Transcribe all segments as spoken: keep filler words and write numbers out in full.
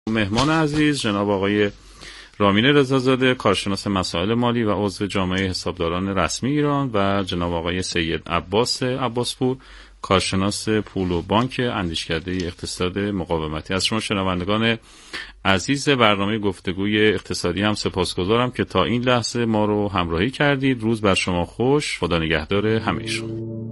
مهمان عزیز جناب آقای رامین رضازاده، کارشناس مسائل مالی و عضو جامعه حسابداران رسمی ایران، و جناب آقای سید عباس عباسپور، کارشناس پول و بانک، اندیشکده اقتصاد مقاومتی. از شما شنوندگان عزیز برنامه گفتگوی اقتصادی هم سپاسگزارم که تا این لحظه ما رو همراهی کردید. روز بر شما خوش، خدا نگهدار همه‌شون.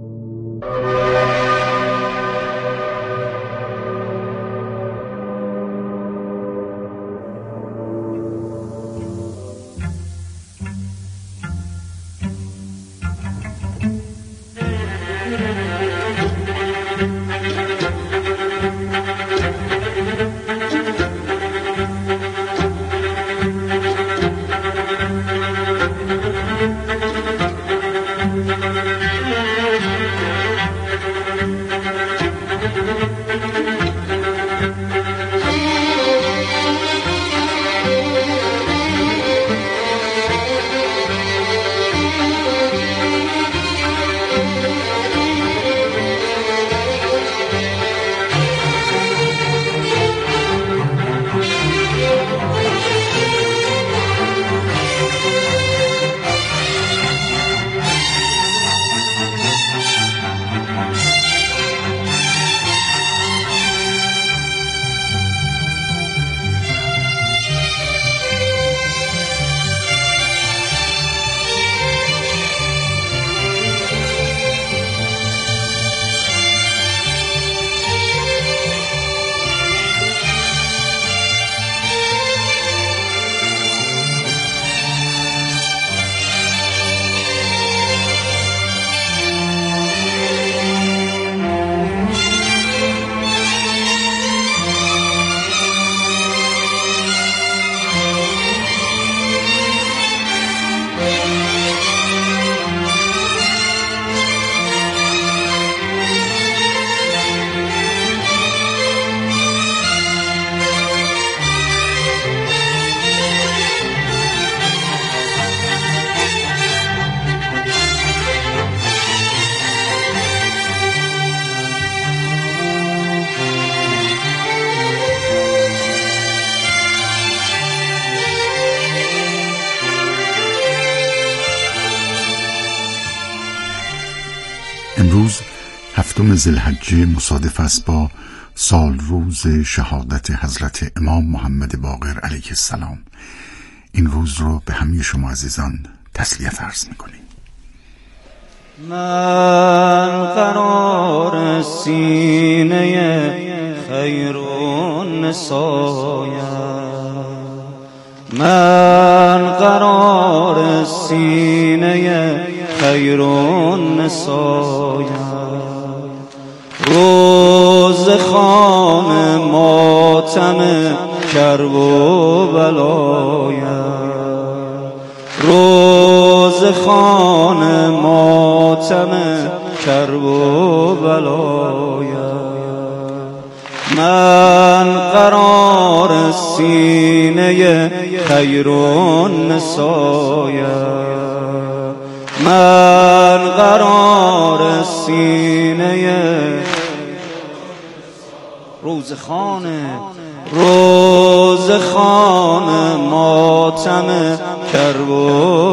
امروز هفتم ذوالحجه مصادف است با سال روز شهادت حضرت امام محمد باقر علیه السلام. این روز رو به همه شما عزیزان تسلیت عرض می‌کنیم. من قرار سینه خیرون نسایم، من قرار سینه خیرون نسایم، روز خان ماتم کرب و بلایم، روز خان ماتم کرب و بلایم، من قرار سینه خیرون نسایم، من قرار سینه روز خانه روز خانه ماتم کرب و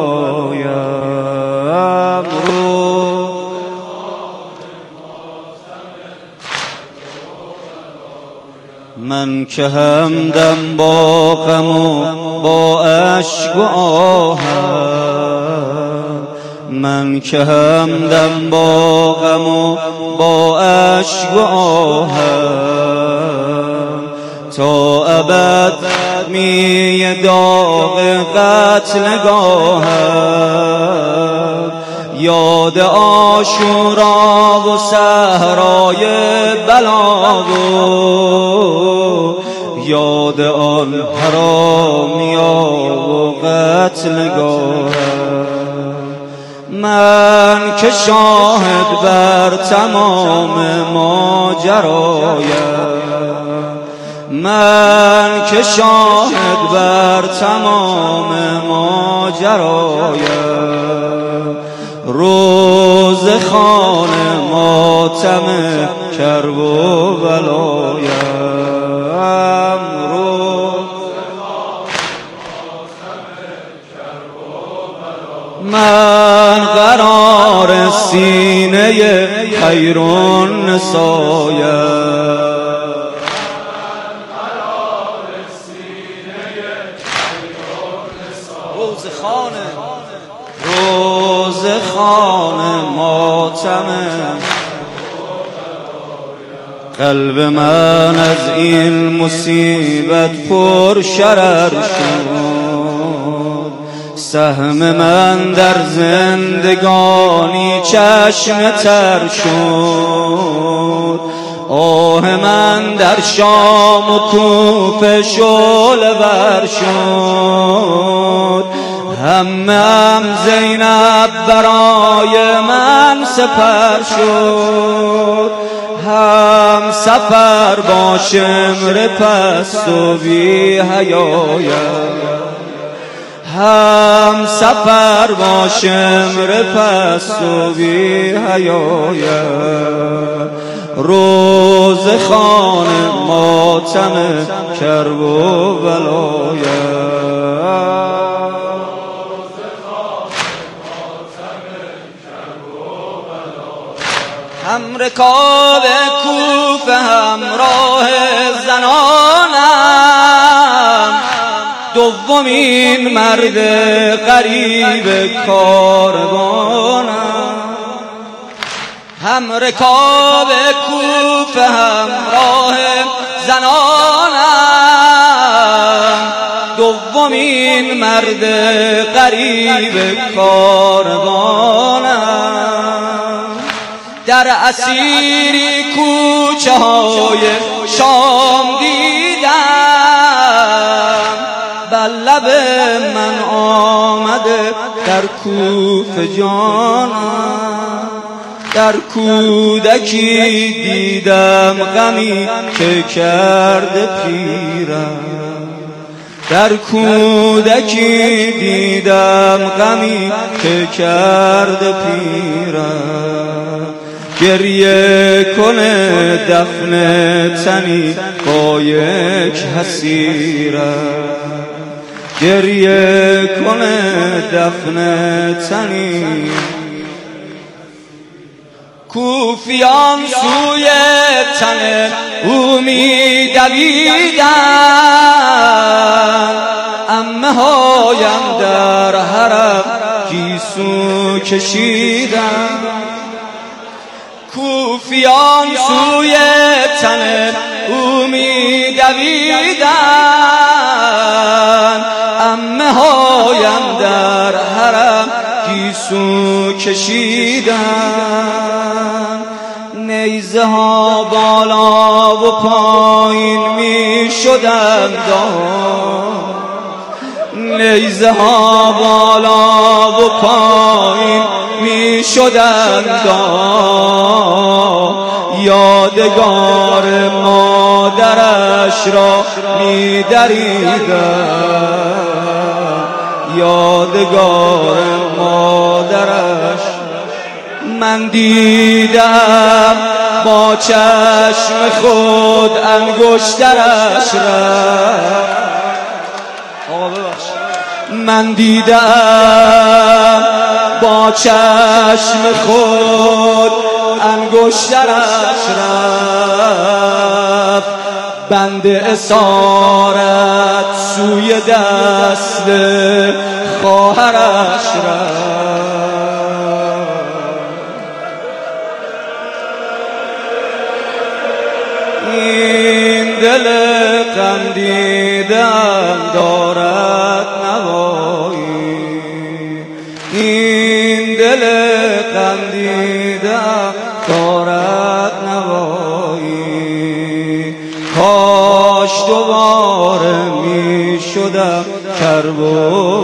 بلایم، من که همدم با غم و با اشک و آهم، من که همدم با غم و با اشک و آهم، تا ابد می داغ قتل گاهم، یاد عاشورا و صحرای بلا و یاد آن حرامیا و قتل گاهم، من که شاهد بر تمام ماجرایم، من که شاهد بر تمام ماجرایم، روز خان ماتم کرب و بلایم، من قرار سینه خیرون نسایم، روز خانه ماتمه، قلب من از این مصیبت پر شرر شد، سهم من در زندگانی چشم تر شد، آه من در شام و کوفه شعله ور شد، همم زینب برای من سپر شد، هم سفر با شمر پست و بی حیایم، هم سفر با شمر پست و بی حیایم، روز خانه ماتم کرب و بلایم. هم رکاب کوفه همراه زنانم، دومین مرد غریب کاروانم، هم رکاب کوفه همراه زنانم، دومین مرد غریب کاروانم، در اسیری کوچه های شام دیدم، بر لب من آمده در کوفه جانم، در کودکی دیدم غمی که کرده پیرم، در کودکی دیدم غمی که کرده پیرم، گریه کنه دفن تنی با یک حسیرم، گریه کنه دفن تنی. کوفیان سوی تن او می دویدن، عمه هایم در حرم گیسو کشیدن، کوفیان سوی تن او می دویدن، عمه هایم در حرم گیسو کشیدن، نیزه ها بالا و پایین می شدن داد، نیزه ها بالا و پایین می شدن داد، یادگار مادرش را می دریدن، یادگار مادرش. من دیدم با چشم خود انگشترش رفت، آقا ببخش، من دیدم با چشم خود انگشترش رفت، بند اسارت سوی دست خواهرش رفت. این دل غم دیدم دارد نوایی، این دل غم دیدم دارد نوایی، کاش دوباره می شدم کرب و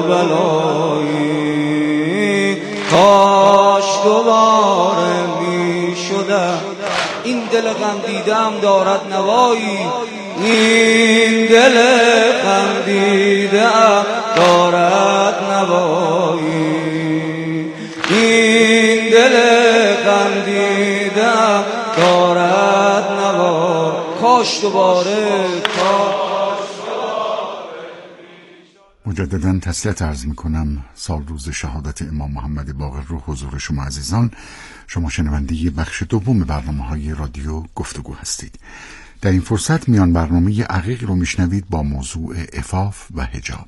بلایی، کاش دوباره می شدم. این دل غم دیدم دارد نوایی، این دل غم دیدم دارد نوایی، این دل غم دیدم دارد نوایی، کاش دوباره کاش مجددا تسلیت عرض می کنم. سال روز شهادت امام محمد باقر رو حضور شما عزیزان. شما شنونده بخش دوم برنامه های رادیو گفتگو هستید. در این فرصت میان برنامه عقیق رو میشنوید با موضوع عفاف و حجاب.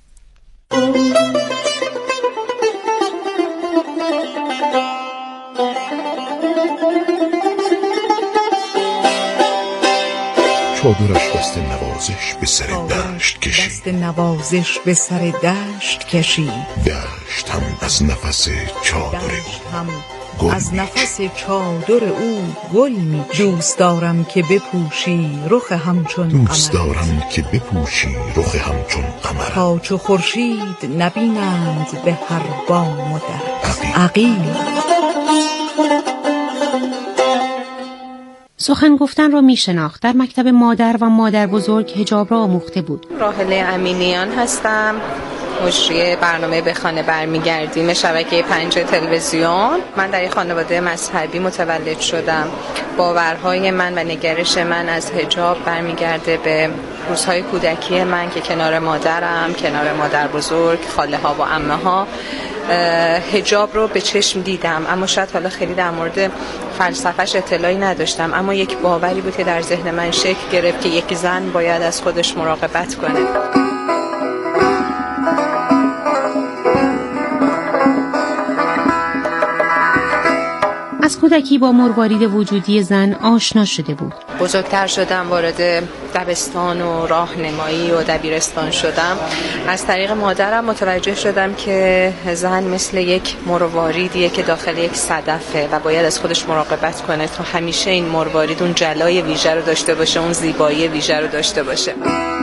چادرش دست نوازش به سر دشت کشید دست نوازش به سر دشت کشید دشت هم از نفس چادر هم از نفس چادر او گل می دوست دارم که بپوشی رخ همچون قمر دوست دارم که بپوشی رخ همچون قمر تا چو خورشید نبینند به هر بام و در عقیل. سخن گفتن را می شناخت. در مکتب مادر و مادر بزرگ حجاب را آموخته بود. راحله امینیان هستم، مجری برنامه به خانه برمیگردیم شبکه پنج تلویزیون. من در یک خانواده مذهبی متولد شدم. باورهای من و نگرش من از حجاب برمیگرده به روزهای کودکی من که کنار مادرم، کنار مادر بزرگ، خاله ها و عمه ها حجاب رو به چشم دیدم، اما شاید حالا خیلی در مورد فلسفه‌اش اطلاعی نداشتم، اما یک باوری بود که در ذهن من شکل گرفت که یک زن باید از خودش مراقبت کنه. از کودکی با مروارید وجودی زن آشنا شده بود. بزرگتر شدم، وارد دبستان و راهنمایی و دبیرستان شدم. از طریق مادرم متوجه شدم که زن مثل یک مرواریدیه که داخل یک صدفه و باید از خودش مراقبت کنه تا همیشه این مروارید اون جلای ویژه رو داشته باشه، اون زیبایی ویژه رو داشته باشه.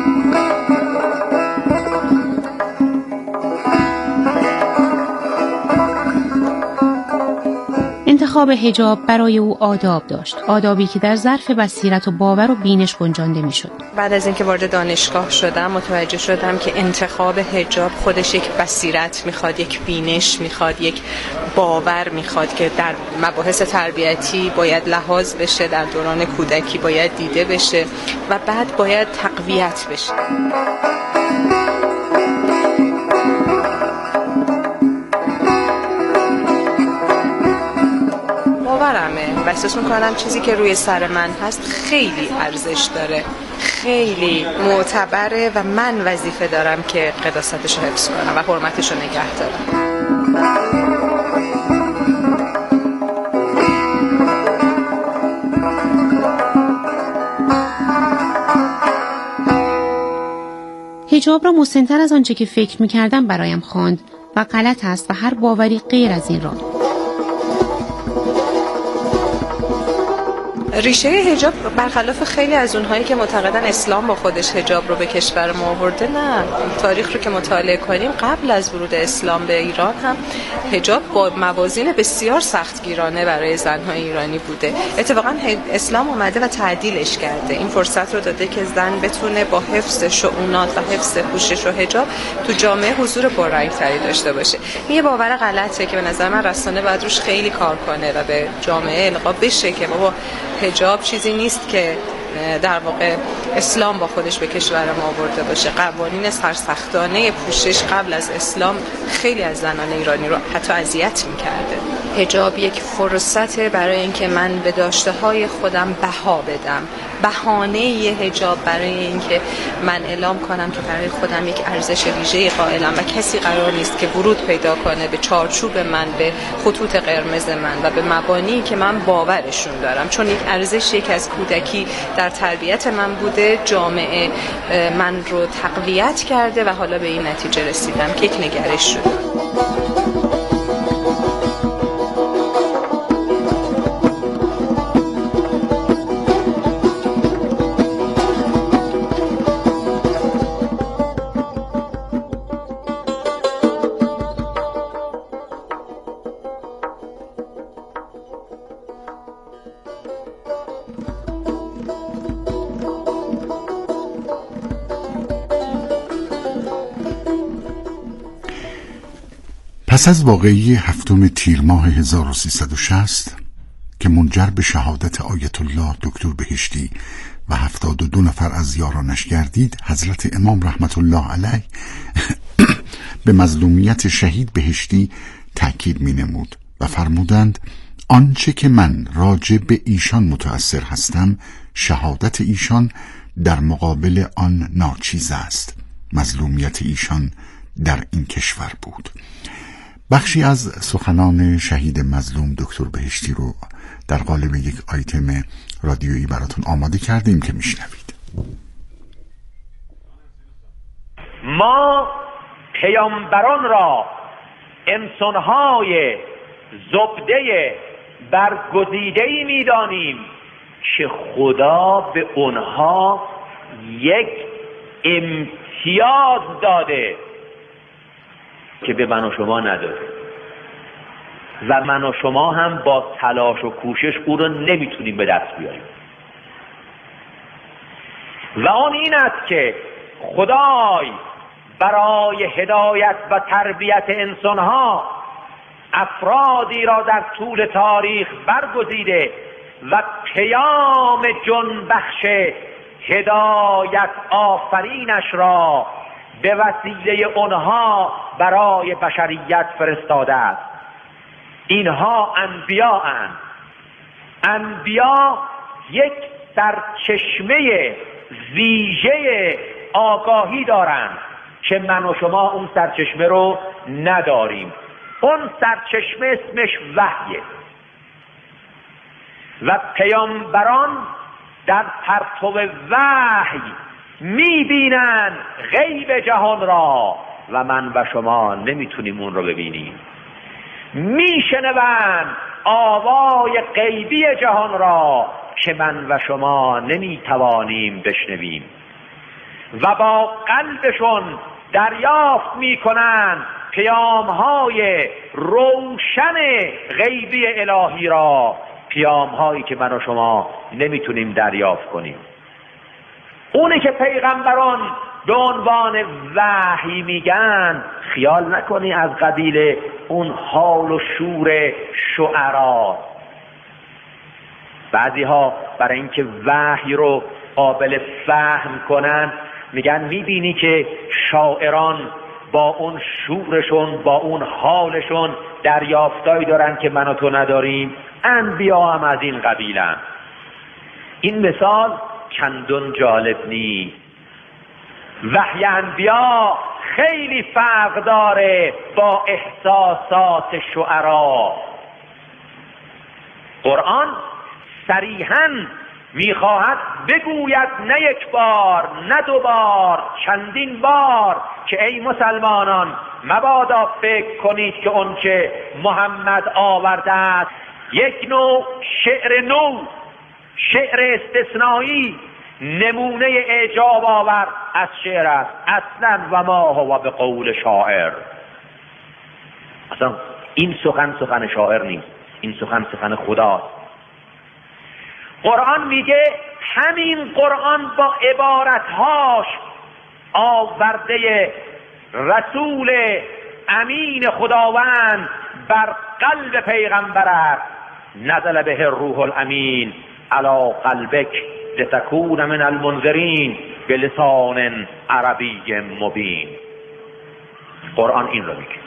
انتخاب حجاب برای او آداب داشت، آدابی که در ظرف بصیرت و باور و بینش گنجانده میشد. بعد از اینکه وارد دانشگاه شدم متوجه شدم که انتخاب حجاب خودش یک بصیرت میخواد، یک بینش میخواد، یک باور میخواد که در مباحث تربیتی باید لحاظ بشه، در دوران کودکی باید دیده بشه و بعد باید تقویت بشه. باورمه و احساس میکنم چیزی که روی سر من هست خیلی ارزش داره، خیلی معتبره و من وظیفه دارم که قداستش رو حفظ کنم و حرمتش رو نگه دارم. حجاب را مسن‌تر از آنچه که فکر میکردم برایم خواند و غلط است و هر باوری غیر از این را. ریشه حجاب برخلاف خیلی از اونهایی که معتقدن اسلام با خودش حجاب رو به کشور ما آورده، نه، تاریخ رو که مطالعه کنیم قبل از ورود اسلام به ایران هم حجاب با موازین بسیار سختگیرانه برای زن‌های ایرانی بوده. اتفاقا اسلام اومده و تعدیلش کرده، این فرصت رو داده که زن بتونه با حفظ شؤونات و حفظ پوشش و حجاب تو جامعه حضور پررنگ‌تری داشته باشه. یه باور غلطه که به نظر من رسانه باید روش خیلی کار کنه و به جامعه القا بشه که بابا حجاب چیزی نیست که در واقع اسلام با خودش به کشور ما آورده باشه. قوانین سرسختانه پوشش قبل از اسلام خیلی از زنان ایرانی رو حتی اذیت می‌کرده. حجاب یک فرصته برای اینکه من به داشته‌های خودم بها بدم، بهانه یه حجاب برای اینکه من اعلام کنم که برای خودم یک ارزش ویژه‌ای قائلم و کسی قرار نیست که ورود پیدا کنه به چارچوب من، به خطوط قرمز من و به مبانی که من باورشون دارم، چون یک ارزشی که از کودکی در تربیت من بوده، جامعه من رو تقویت کرده و حالا به این نتیجه رسیدم که یک نگرش شده. پس از واقعی هفتم تیر ماه هزار و سیصد و شصت که منجر به شهادت آیت الله دکتر بهشتی و هفتاد و دو نفر از یارانش گردید، حضرت امام رحمت الله علیه به مظلومیت شهید بهشتی تأکید می نمود و فرمودند آنچه که من راجع به ایشان متأثر هستم شهادت ایشان در مقابل آن ناچیز است. مظلومیت ایشان در این کشور بود. بخشی از سخنان شهید مظلوم دکتر بهشتی رو در قالب یک آیتم رادیویی براتون آماده کردیم که میشنوید. ما پیامبران را انسانهای زبده برگزیده‌ای می‌دانیم که خدا به اونها یک امتیاز داده که به من و شما نداره و من و شما هم با تلاش و کوشش او را نمیتونیم به دست بیاریم. و آن این است که خدای برای هدایت و تربیت انسانها افرادی را در طول تاریخ برگزیده و پیام جنبخش هدایت آفرینش را به وسیله آنها برای بشریت فرستاده است. اینها انبیا اند. انبیا یک سرچشمه ویژه آگاهی دارند که من و شما اون سرچشمه رو نداریم. اون سرچشمه اسمش وحیه و پیامبران در پرتو وحی میبینن غیب جهان را و من و شما نمیتونیم اون رو ببینیم. میشنون آوای غیبی جهان را که من و شما نمیتوانیم بشنویم و با قلبشون دریافت میکنن پیام‌های روشن غیبی الهی را، پیام‌هایی که من و شما نمیتونیم دریافت کنیم. اونه که پیغمبران به عنوان وحی میگن خیال نکنی از قبیل اون حال و شور شعرا. بعضی ها برای اینکه وحی رو قابل فهم کنن میگن میبینی که شاعران با اون شورشون، با اون حالشون دریافتایی دارن که من و تو نداریم. انبیا هم از این قبیلن. این مثال چندان جالب نیست. وحی انبیا خیلی فرق داره با احساسات شعرا. قرآن صریحاً میخواهد بگوید نه یک بار، نه دو بار، چندین بار که ای مسلمانان مبادا فکر کنید که اون که محمد آورده است یک نوع شعر نو، شعر استثنایی، نمونه اعجاب آور از شعر است. اصلا و ما هو به قول شاعر. اصلا این سخن سخن شاعر نیست، این سخن سخن خداست. قرآن میگه همین قرآن با عبارتهاش آورده رسول امین خداوند بر قلب پیغمبر است. نزل به الروح الامین علی قلبک لتکون من المنذرین بلسان عربی مبین. قرآن این رو میگه.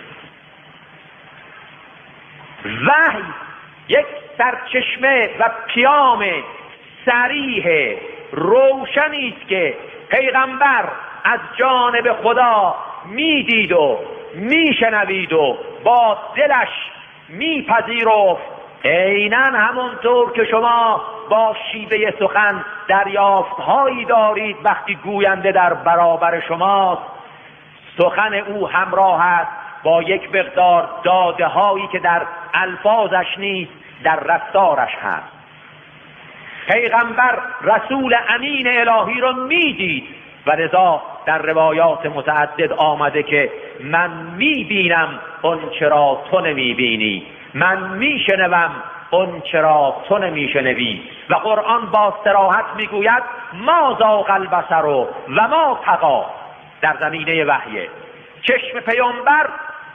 وحی یک سرچشمه و پیام صریح روشنی است که پیغمبر از جانب خدا میدید و میشنوید و با دلش میپذیرفت. عیناً همونطور که شما با شیوه سخن دریافت‌هایی دارید وقتی گوینده در برابر شماست، سخن او همراه است با یک مقدار داده هایی که در الفاظش نیست، در رفتارش هست. پیغمبر رسول امین الهی را میدید و لذا در روایات متعدد آمده که من میبینم اون چرا تو نمیبینی، من میشنوم اون چرا تو نمیشنوی. و قرآن با صراحت میگوید ما زاغ البصر و ما طغی. در زمینه وحی چشم پیامبر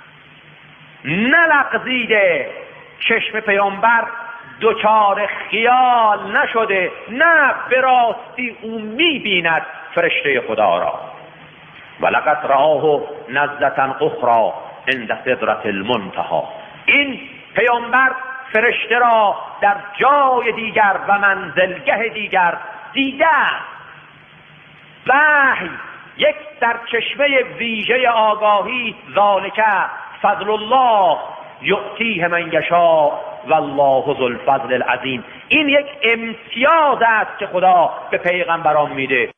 نلغزیده، چشم پیامبر دوچار خیال نشده، نه به راستی او میبیند فرشته خدا را. ولقد رآه نزلة اخرى عند سدرة المنتهى. این پیامبر فرشته را در جای دیگر و منزلگه دیگر دیده است. وحی یک سرچشمه ویژه آگاهی، ذالک فضل الله یؤتیه من یشاء والله ذو الفضل العظیم. این یک امتیاز است که خدا به پیغمبران میده.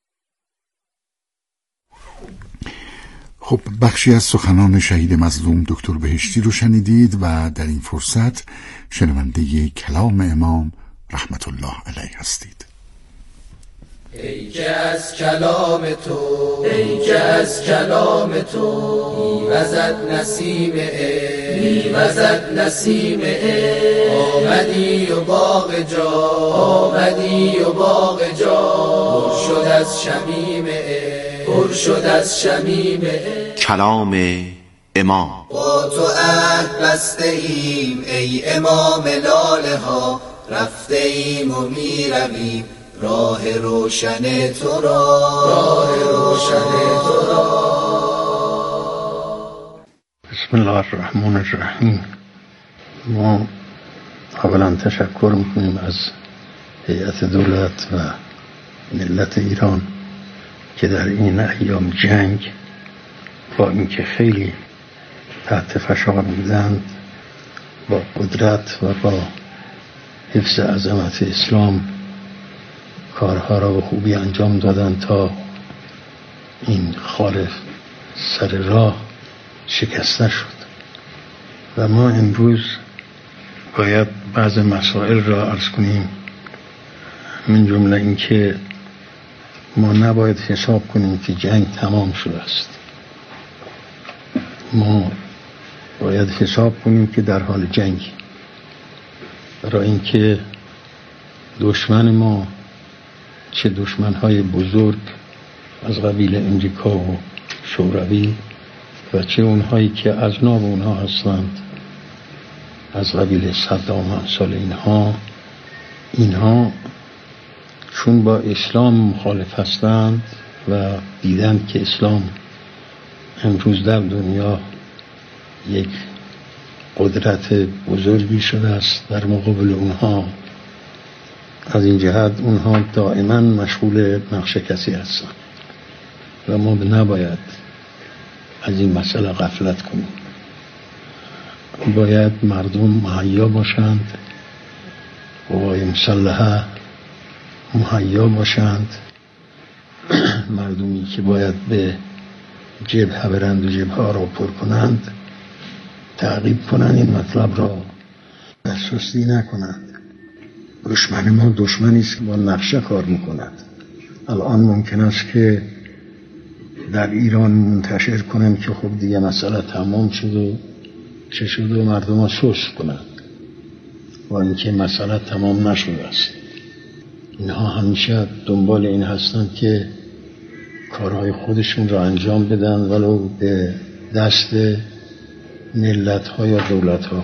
خب بخشی از سخنان شهید مظلوم دکتر بهشتی رو شنیدید و در این فرصت شنونده کلام امام رحمت الله علیه هستید. ای که از کلام تو ای که از کلام تو میوزد نسیم عشق میوزد نسیم عشق آمدی و باغ جا آمدی و باغ جا پر شد از شمیم عشق پر شد از شمیم عشق. کلام امام. با تو عهد بسته ایم ای امام لاله ها، رفته ایم و میرویم راه روشن تو را راه روشن تو را. بسم الله الرحمن الرحیم. ما اولا تشکر میکنیم از هیئت دولت و ملت ایران که در این ایام جنگ با اینکه خیلی تحت فشار بودند با قدرت و با حفظ عظمت اسلام کارها را به خوبی انجام دادن تا این خال سر راه شکسته شد و ما امروز باید بعض مسائل را عرض کنیم. من جمله این که ما نباید حساب کنیم که جنگ تمام شده است. ما باید حساب کنیم که در حال جنگ، برای اینکه دشمن ما چه دشمن‌های بزرگ از قبیل امریکا و شوروی و چه اونهایی که از ناب اونها هستند از قبیل صدام و امثال اینها اینها چون با اسلام مخالف هستند و دیدند که اسلام امروز در دنیا یک قدرت بزرگی شده است در مقابل اونها، از این جهت اونها دائما مشغول نقش کسی هستند و ما نباید از این مسئله غفلت کنیم. باید مردم مهیا باشند، قوای مسلحه مهیا باشند، مردمی که باید به جبهه برند و جبهه ها را پر کنند تعقیب کنند، این مطلب را سستی نکنند. دشمن ما دشمنی است که با نقشه کار میکند. الان ممکن است که در ایران منتشر کنند که خب دیگه مسئله تمام شد و چه شد و مردم ها سست کنند و اینکه مسئله تمام نشده است. اینها همیشه دنبال این هستند که کارهای خودشون را انجام بدن ولو به دست ملت ها یا دولت ها.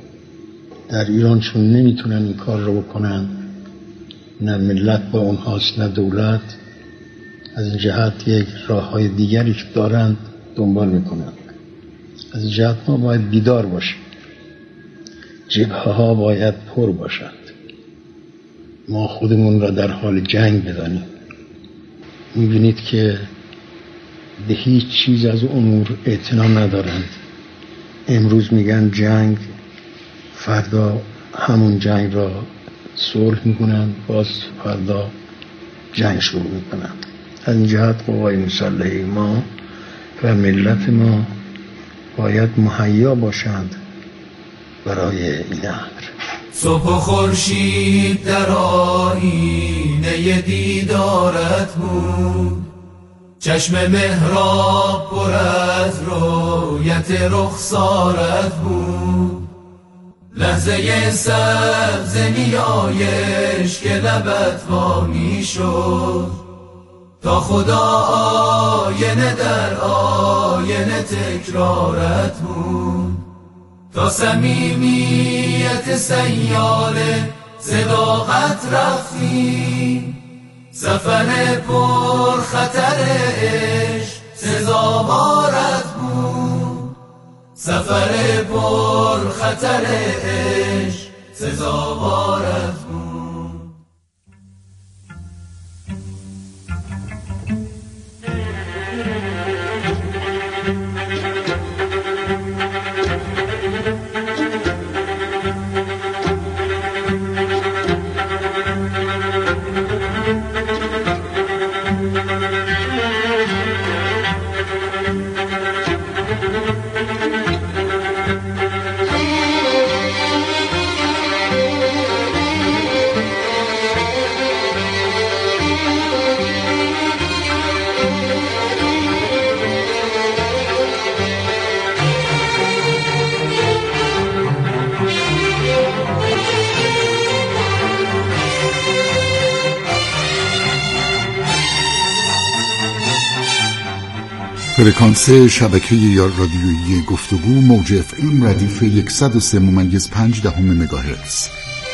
در ایران چون نمیتونن این کار رو بکنن، نه ملت با اونهاست نه دولت، از این جهت یک راه های دیگری که دارند دنبال میکنند. از این جهت ما باید بیدار باشیم، جبهه ها باید پر باشند، ما خودمون را در حال جنگ بدانیم. میبینید که به هیچ چیز از امور اعتنا ندارند. امروز میگن جنگ، فردا همون جنگ را صلح میکنن، باز فردا جنگ شروع میکنن. از این جهت قوای مسلحه ما و ملت ما باید مهیا باشند برای این امر. صبح و خورشید در آیینه دیدارت بود، چشم محراب پر از رویت رخسارت بود، لحظه سبز نیایش که لبت وامی شد، تا خدا آینه در آینه تکرارت بود، تا صمیمیت سیاله صداقت رفتی، سفر پر خطر عشق سزا سفر پر خطر عشق سزاوار از بود. فرکانس شبکه یا رادیویی گفتگو موج اف ام ردیف صد و سه ممیز پنج دهم مگاهرتز.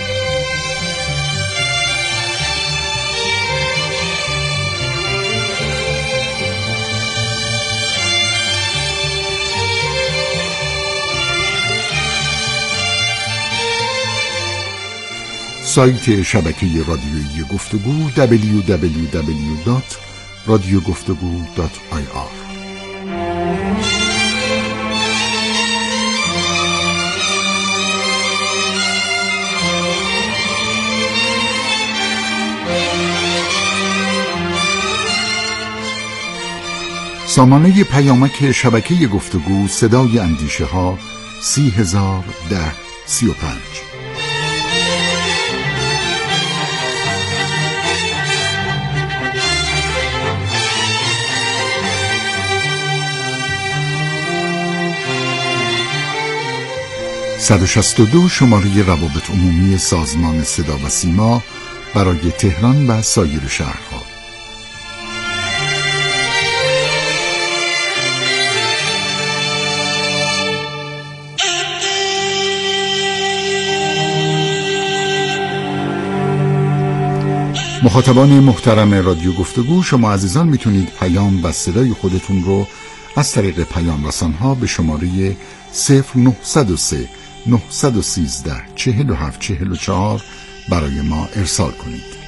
سایت شبکه رادیویی گفتگو دبلیو دبلیو دبلیو دات رادیو گفتگو دات آی آر. سامانه پیامک شبکه گفتگو صدای اندیشه ها سی هزار ده سی و پنج. صد و شصت و دو شماره روابط عمومی سازمان صدا و سیما برای تهران و سایر شهرها. مخاطبان محترم رادیو گفتگو، شما عزیزان میتونید پیام و صدای خودتون رو از طریق پیام رسان‌ها به شماره صفر نهصد و سه نهصد و سیزده چهل و هفت چهل و چهار برای ما ارسال کنید.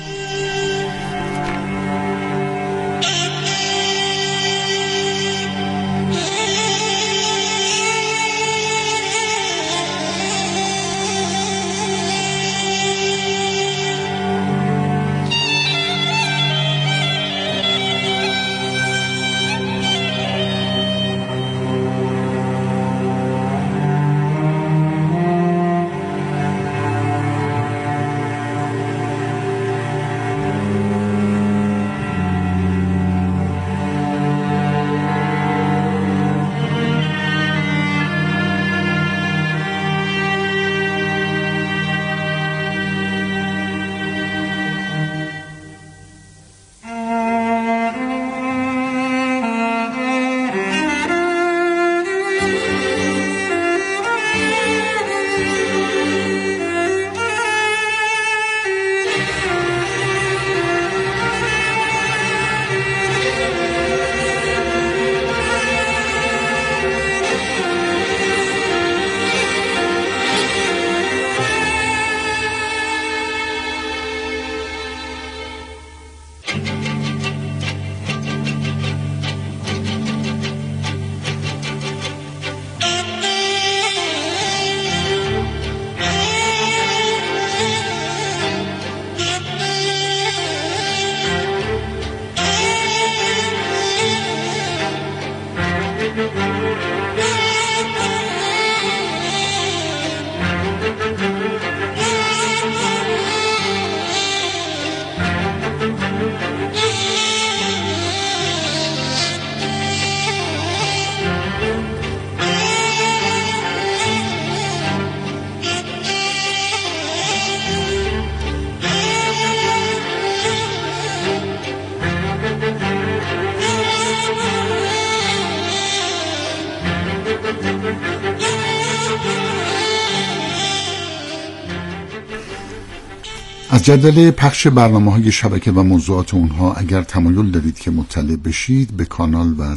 از جدول پخش برنامه‌های شبکه و موضوعات اونها اگر تمایل دارید که مطلع بشید، به کانال و